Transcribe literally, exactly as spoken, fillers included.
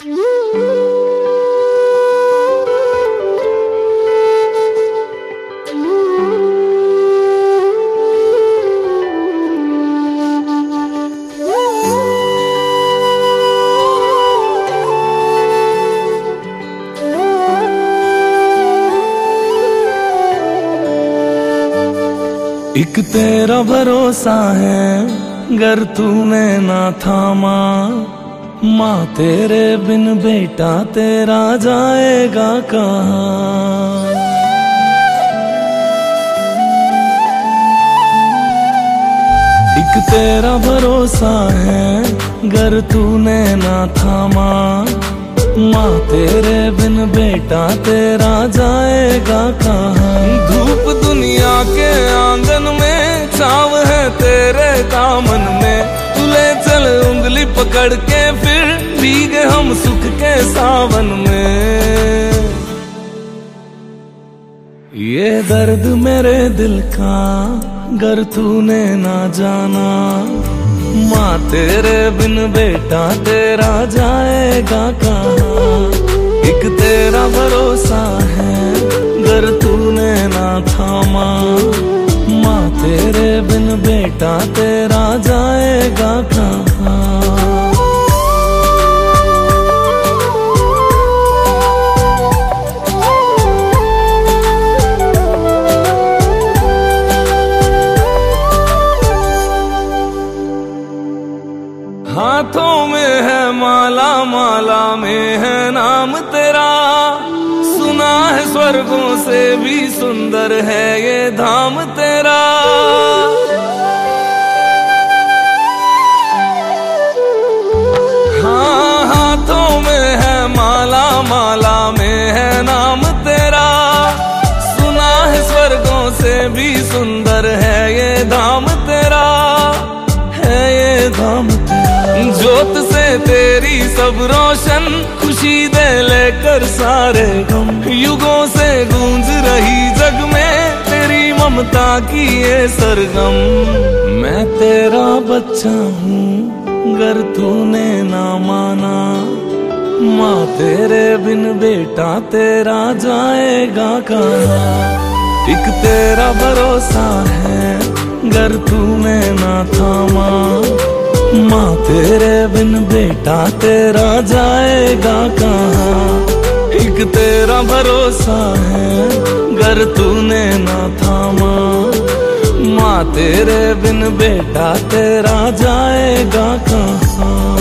एक तेरा भरोसा है गर तूने ना थामा, माँ तेरे बिन बेटा तेरा जाएगा कहाँ। एक तेरा भरोसा है गर तूने ना थामा, माँ तेरे बिन बेटा तेरा जाएगा कहाँ। धूप दुनिया के आंगन में, छाव है तेरे दामन में, तुले चल उंगली पकड़ के फिर भीगे हम सुख के सावन में। ये दर्द मेरे दिल का गर तूने ना जाना, माँ तेरे बिन बेटा तेरा जाएगा कहाँ। एक तेरा भरोसा है गर तूने ना थामा, माँ तेरे बिन बेटा तेरा जाएगा कहाँ। हाथों में है माला, माला में है नाम तेरा, सुना है स्वर्गों से भी सुंदर है ये धाम तेरा। हाँ, हाथों में है माला, माला में है नाम तेरा, सुना है स्वर्गों से भी सुंदर है ये धाम तेरा, है ये धाम तेरा। जोत से तेरी सब रोशन, खुशी दे लेकर सारे गम, युगों से गूंज रही जग में तेरी ममता की ये सरगम। मैं तेरा बच्चा हूँ गर तूने ना माना, माँ तेरे बिन बेटा तेरा जाएगा कहाँ। एक तेरा भरोसा है गर तूने ना थामा, माँ तेरे बिन बेटा तेरा जाएगा कहाँ। एक तेरा भरोसा है गर तूने ना थामा, माँ तेरे बिन बेटा तेरा जाएगा कहाँ।